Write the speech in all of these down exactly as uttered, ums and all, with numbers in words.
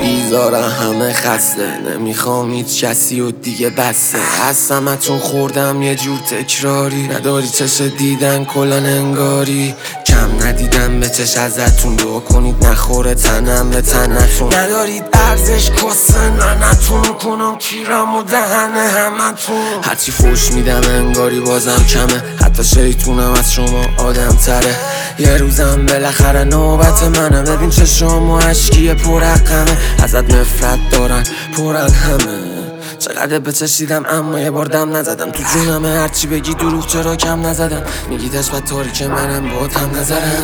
بیزاره همه خسته، نمیخوام هیچ کسی و دیگه بسته. از همتون خوردم یه جور تکراری، نداری چش دیدن کلان انگاری. کم ندیدم به چش ازتون، دعا کنید نخوره تنم به تنتون. ندارید ارزش کسه ننتون، کنم کیرم و دهنه همتون. هرچی فوش میدم انگاری بازم کمه، حتی شیطونم از شما آدم تره. یه روزم بالاخره نوبت منه، ببین چشام و عشقی پر رقمه. ازت نفرت دارن پر همه، چقدر بچشیدم اما یه بار دم نزدم. تو جونمه هرچی بگی دروغ چرا کم نزدم. میگی دست بد تاریک منم با هم نزدم،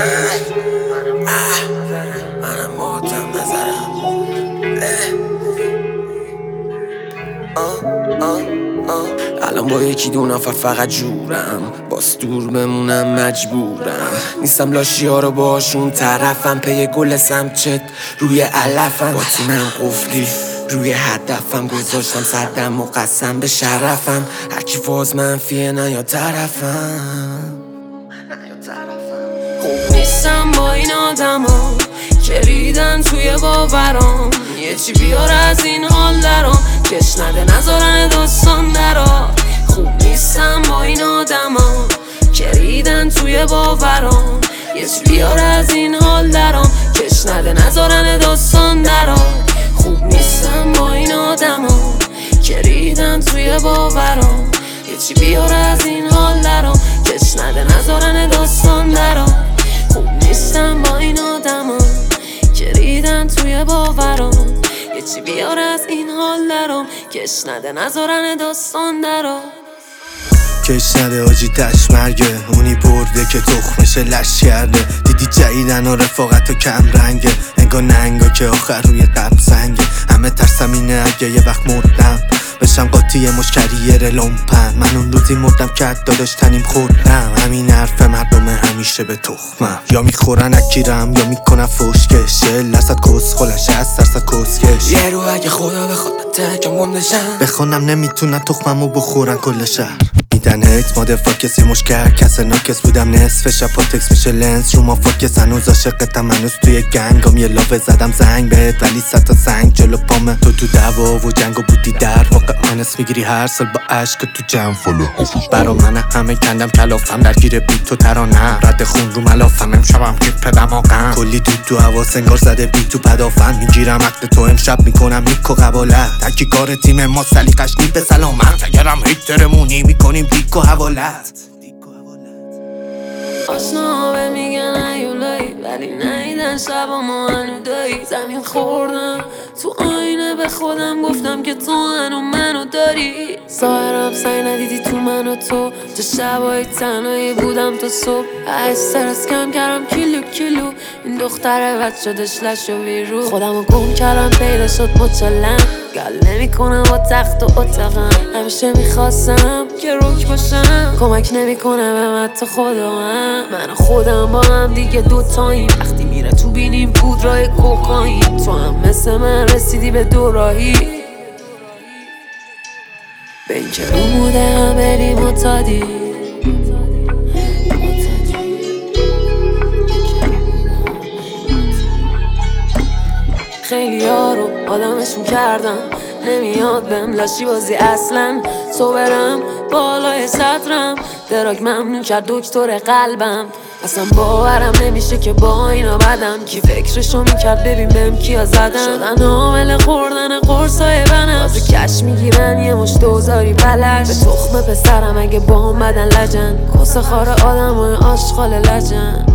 منم با هم نزدم. الان با یکی دو نفر فقط جورم، باز دور بمونم مجبورم. نیستم لاشی ها رو باشون طرفم، پی گل سمچت روی علفم. با تیمم قفلی روی هدفم، گذاشتم صدم و قسم به شرفم. هرکی فاز منفیه نه یا طرفم. خوب نیستم با این آدم ها که ریدن توی باورام. یه چی بیار از این حال درام، کش نده نذارن داستان درا. خوب نیستم با این آدم ها که ریدن توی باورام. یه چی بیار از این حال درام، کش نده نذارن داستان درا. خوب نیستم با این آدم ها که ریدن توی باورام. یه چی بیار از این حال درام، کش نده نذارن داستان درا. خوب نیستم با این آدم ها که ریدن توی باورام. یه چی بیار از این حال درام، کش نده نذارن داستان درا. کش نده آجی تشمرگه، اونی برده که تخمشه لش کرده. دیدی جدیدن و رفاقت و کم رنگه، انگار ننگا که آخر روی قلب سنگه. همه ترسم اینه اگه یه وقت مردم بشم قاطی مشکریر لومپن. من اون روزی مردم که داداش تنیم خوردم. همین حرف مردم همیشه به تخمم، یا میخورن اکیرم یا میکنن فوشکش. لسد کس خلش از درصد کسکش. یه رو اگه خدا بخواد تکم گمدشم، بخونم نمیتونن تخممو بخورن کل شهر. میدن هیت ماده فاکسی مشکر کس ناکس بودم نصف شب پاتکس میشه لنس رو ما فاکس. هنوز عاشقتم هنوز توی گنگم، یه لاوه زدم زنگ بهت ولی صد تا سنگ جلو پامه. تو تو دعوا و جنگ و بودی در واقع آنس میگیری هر سال با عشق تو جمع فاله برا من همه کندم کلافم درگیر بیت تو ترانم. رد خون رو ملافم امشبم که پدم آقم. کلی دود تو هوا سنگار زده بیت تو پدافن. میگیرم عقد تو امشب میکنم میکو قبالت. تکی کار تیم ما سلیقش نی به سلامت. اگرم هیترمونی میکنیم دیک و حوالت. آشنا به میگن ایولایی ولی نیدن شبامو هنو دایی. زمین خوردم تو آینه به خودم گفتم که تو هنو منو داری. ظاهرم سعی ندیدی تو من و تو، چه شبایی تنهایی بودم تا صبح. استرس کم کردم کیلو کیلو، این دختره بد شدش لش و ویرو. خودمو گم کردم پیدا شد مچلم، گل نمی کنم با تخت و اتقم. همیشه میخواستم که روک باشم، کمک نمی کنم به من تا خودم. من و خودم با هم دیگه دوتاییم، وقتی میره تو بینیم پودرای کوکائین. تو هم مثل من رسیدی به دوراهی، به این که رو بوده هم بریم معتادی. خیلی ها رو آدمشون کردم، نمیاد بهم لاشی بازی اصلا. تو برم بالای صدرم، دراگ ممنون کرد دکتر قلبم. اصلا باورم نمیشه که با اینا بدم. کی فکرشو میکرد ببین بهم کیا زدم. شدن حامل خوردن قرصای بنم، بازی کش میگیرن یه مش دوزاری بلش. به تخم پسرم اگه با هم بدن لجن، کس خار آدم های آشغال لجن.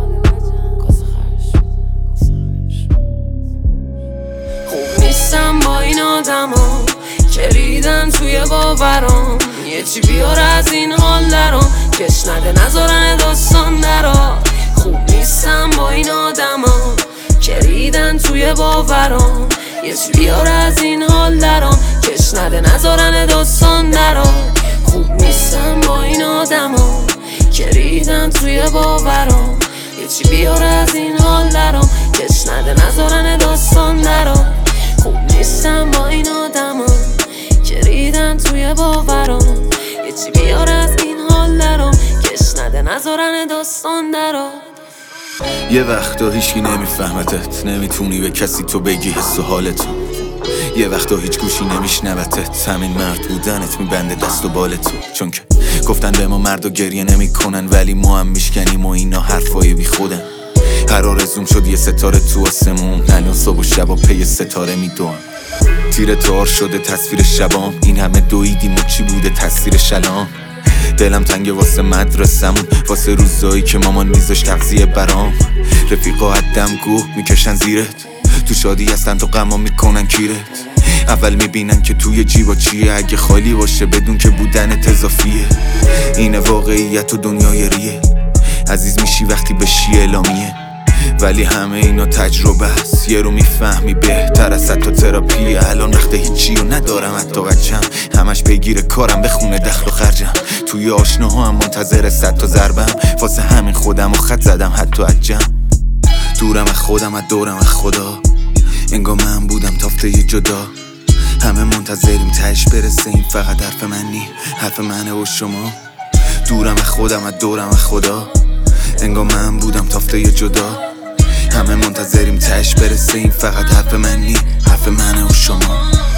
خوب نیستم با این آدم ها که ریدن توی باورام. یه چی بیار از این حال درام، کش نده نذارن داستان درا. خوب نیستم با این آدم ها که ریدن توی باورام. یه چی بیار از این حال درام، کش نده نذارن داستان درا. خوب نیستم با این آدم ها که ریدن توی باورام. یه چی بیار از این حال درام، کش نده نذارن داستان درا. خوب نیستم با این آدم ها که ریدن توی باورام. یه چی بیار از این حال درام، کش نده نذارن داستان درا. یه وقتا هیچکی نمیفهمتت، نمیتونی به کسی تو بگی حس و حالتو. یه وقتا هیچ گوشی نمیشنوتت، همین مرد بودنت میبنده دست و بالتو. چون که گفتن به ما مرد و گریه نمیکنن، ولی ما هم میشکنیم و اینا حرفای بی خودن. هر آرزوم شد یه ستاره تو آسمون، الان صبح و شب و پی ستاره میدوم. تیر تار شده تصویر شبام، این همه دویدیم و چی بوده تاثیر شلام. دلم تنگه واسه مدرسمون، واسه روزایی که مامان میذاش تغذیه برام. رفیقا حدم گوه میکشن زیرت، تو شادی هستن تو غما میکنن کیرت. اول میبینن که توی جیبا چیه، اگه خالی باشه بدون که بودنت اضافیه. اینه واقعیت و دنیای ریه، عزیز میشی وقتی بشی اعلامیه. ولی همه اینا تجربه است، یه رو میفهمی بهتر از حتی تراپیه. الان وقت هیچی رو ندارم حتی بچم، همش پیگیر کارم به خونه دخل و خرجم. توی آشناها هم منتظر صد تا ضربم، واسه همین خودم و خط زدم حتی عجم. دورم از خودم از دورم از خدا، انگار من بودم تافته یه جدا. همه منتظریم تهش برسه، این فقط حرف من نی، حرف منه و شما. دورم از خودم از دورم از خدا، انگار من بودم تافته یه جدا. همه منتظریم تهش برسه، این فقط حرف من نی، حرف منه و شما.